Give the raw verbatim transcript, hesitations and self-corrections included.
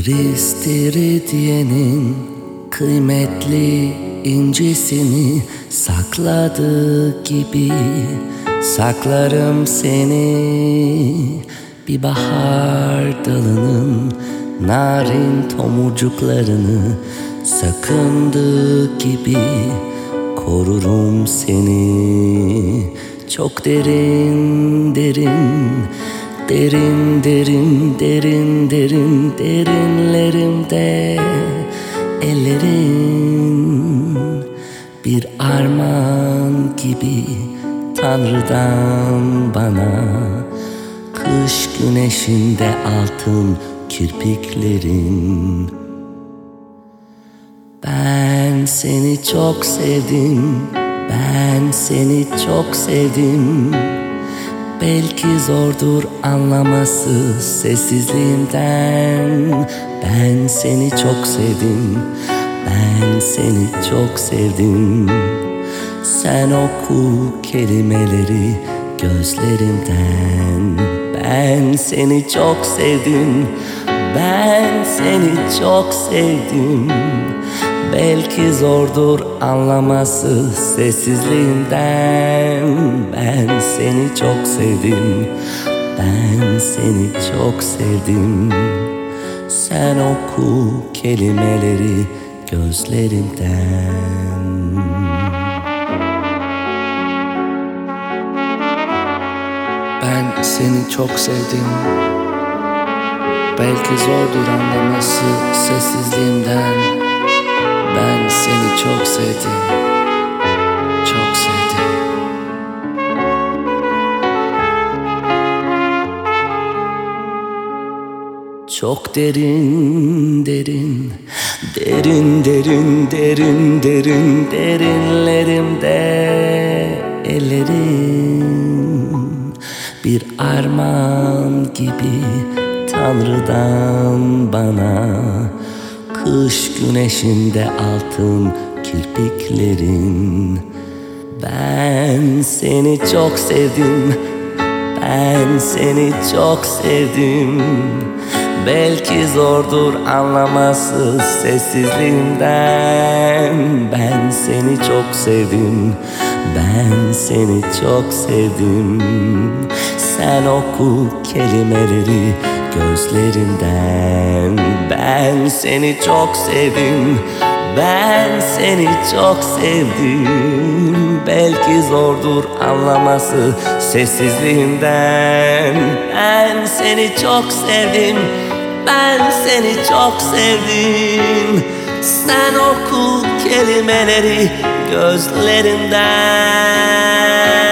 Bir istiridyenin kıymetli incisini sakladığı gibi saklarım seni. Bir bahar dalının narin tomurcuklarını sakındığı gibi korurum seni. Çok derin derin Derin derin derin derin derinlerimde ellerin bir armağan gibi Tanrı'dan bana. Kış güneşinde altın kirpiklerin. Ben seni çok sevdim, ben seni çok sevdim. Belki zordur anlaması sessizliğimden. Ben seni çok sevdim, ben seni çok sevdim. Sen oku kelimeleri gözlerimden. Ben seni çok sevdim, ben seni çok sevdim. Belki zordur anlaması sessizliğinden. Ben seni çok sevdim, ben seni çok sevdim. Sen oku kelimeleri gözlerimden. Ben seni çok sevdim. Belki zordur anlaması sessizliğimden. Ben seni çok sevdim, çok sevdim. Çok derin derin Derin derin derin derin derinlerimde ellerin bir armağan gibi Tanrı'dan bana. Kış güneşinde altın kirpiklerin. Ben seni çok sevdim, ben seni çok sevdim. Belki zordur anlaması sessizliğimden. Ben seni çok sevdim, ben seni çok sevdim. Sen oku kelimeleri gözlerinden. Ben seni çok sevdim, ben seni çok sevdim. Belki zordur anlaması sessizliğinden. Ben seni çok sevdim, ben seni çok sevdim. Sen oku kelimeleri gözlerinden.